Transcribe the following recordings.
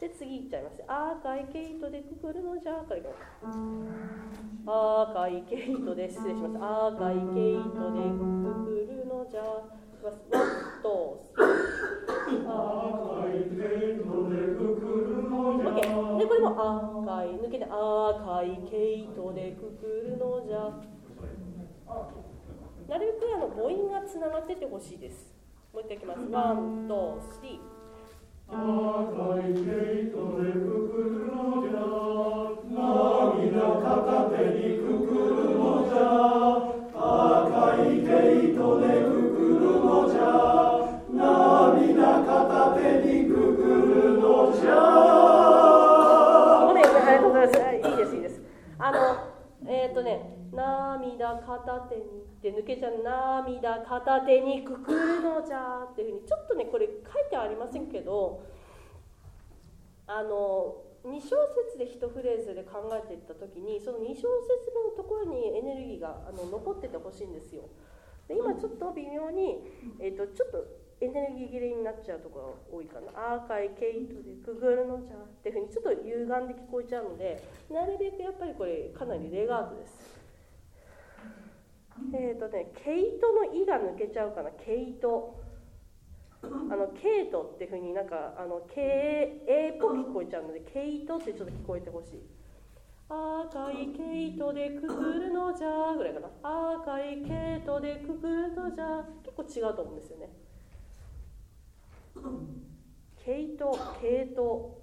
で次いっちゃいます。赤い毛糸でくくるのじゃからいきます。赤い毛糸で失礼します。赤い毛糸でくくるのじゃ。いきます。ワン、ツー、スリー。 赤い毛糸でくくるのじゃ。 OK。でこれも赤い抜けて赤い毛糸でくくるのじゃ。なるべく母音がつながっててほしいです。もう一回いきます。ワン、ツー、スリー。 赤い毛糸でくくるのじゃ。涙片手にくくるのじゃ。赤い毛糸でくくるのじゃ。涙片手にくくるのじゃ。 ごめん、ありがとうございます。いいです、いいです。涙片手にって抜けちゃう。涙片手にくくるのじゃっていうふうにちょっとねこれ書いてはありませんけど、2小節で1フレーズで考えていった時にその2小節分のところにエネルギーが残っててほしいんですよ。で今ちょっと微妙に、ちょっとエネルギー切れになっちゃうところが多いかな。赤い毛糸でくぐるのじゃっていうふうにちょっと歪んで聞こえちゃうので、なるべくやっぱりこれかなりレガートです。毛糸の「い」が抜けちゃうかな。毛糸毛糸っていうふうになんかっぽく聞こえちゃうので、毛糸ってちょっと聞こえてほしい。赤い毛糸でくくるのじゃぐらいかな。赤い毛糸でくくるのじゃ結構違うと思うんですよね。毛糸、毛糸、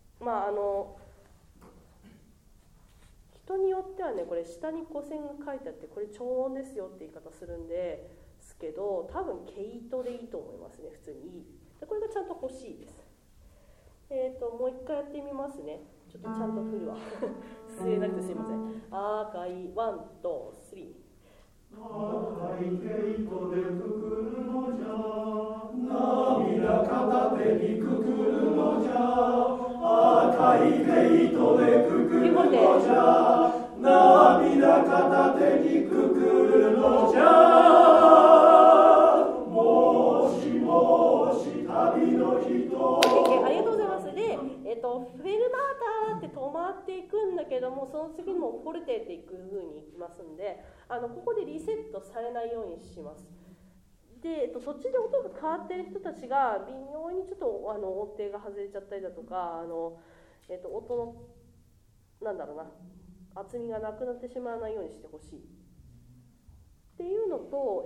人によってはねこれ下に線が書いてあってこれ超音ですよって言い方するんですけど、多分毛糸でいいと思いますね。普通にいいでこれがちゃんと欲しいです。もう一回やってみますね。ちょっとちゃんと振るわ吸えなくてすいません。赤いワン、ツー、スリー。 赤い毛糸でくくるのじゃ。涙片手にくくるのじゃ。赤い毛糸でくくるのじゃ。涙片手にくくるのじゃ。もしもし旅の人。 ありがとうございます。で、フェルマーターって止まっていくんだけども、その次もフォルテっていく風にいきますんで、ここでリセットされないようにします。で、そっちで音が変わっている人たちが微妙にちょっと音程が外れちゃったりだとか、音のなんだろうな厚みがなくなってしまわないようにしてほしいっていうのと、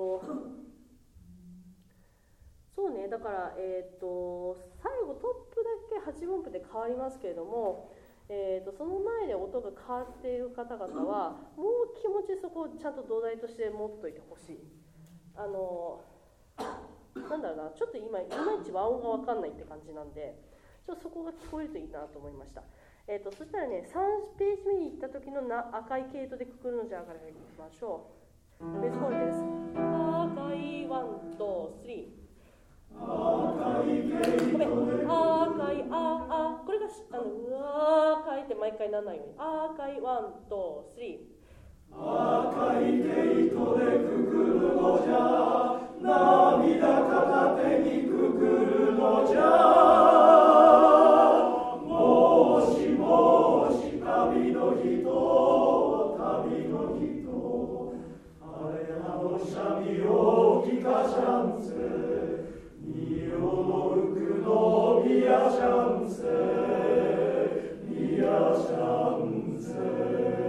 そうね、だから最後トップだけ8音符で変わりますけれども、その前で音が変わっている方々はもう気持ちそこをちゃんと土台として持っといてほしい。なんだろうな、ちょっと今いまいち和音が分かんないって感じなんで、ちょっとそこが聞こえるといいなと思いました。そしたらね、3ページ目に行った時の赤い毛糸でくくるのじゃからいきましょう。ベースコールです。赤いワン、ツー、スリー。 赤い毛糸で赤いこれがうわー書いて毎回ならないように。赤いワン、ツー、スリー。 赤い毛糸でくくるのじゃ。涙片手にくくるのじゃ。もしもし旅の人、旅の人、あれ三味を聞かしゃんせ。仁王の福の宮シャンセ、宮シャンセ。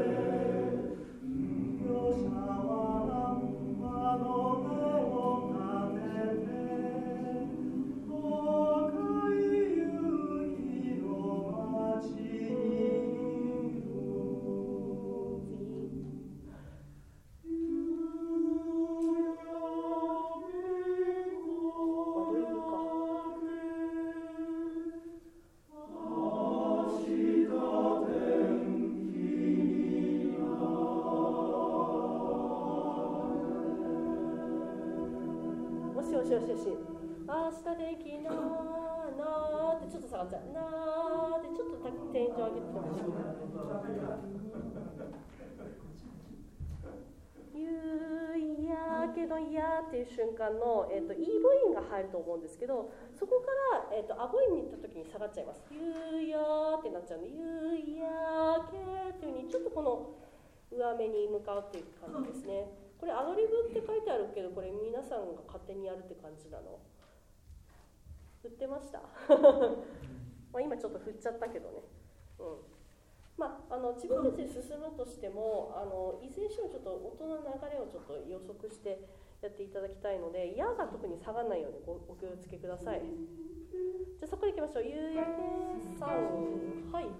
よし。明日的ななーってちょっと下がっちゃう。なーってちょっと天井上げてほしい。夕焼けけのいやっていう瞬間の、E 母音が入ると思うんですけど、そこから、ア母音に行った時に下がっちゃいます。ゆやーってなっちゃうんで、ゆやけーっていう風にちょっとこの上目に向かうっていう感じですね。これアドリブって書いてあるけど、これ皆さんが勝手にやるって感じなの？振ってましたまあ今ちょっと振っちゃったけどね。まあ、自分たちで進むとしても、いずれにしてもちょっと音の流れをちょっと予測してやっていただきたいので、やが特に下がらないようにお気をつけください。じゃあそこからいきましょう。ゆうやけさん、はい。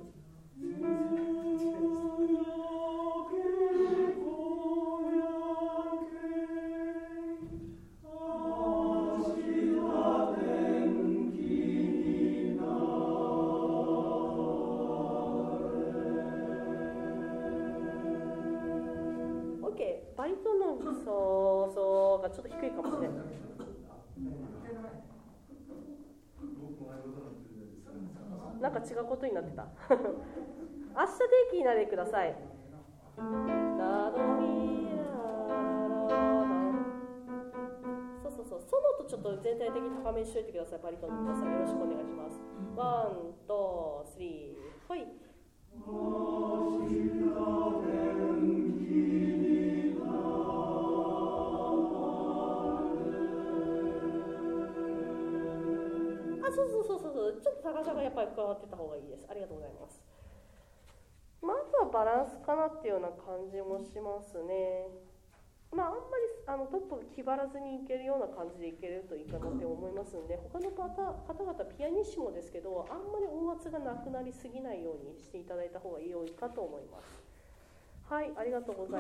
バリトンのそうがちょっと低いかもしれない。なんか違うことになってた。明日定期になれください。そう、ソノとちょっと全体的に高めにしといてください。バリトンの皆さんよろしくお願いします。ワン、ツー、スリー、はい。そうちょっと高さがやっぱり加わってた方がいいです。ありがとうございます。まずはバランスかなっていうような感じもしますね。まああんまりトップが気張らずにいけるような感じでいけるといいかなって思いますんで、他の方々ピアニッシモですけど、あんまり音圧がなくなりすぎないようにしていただいた方が良いかと思います。はい、ありがとうございます。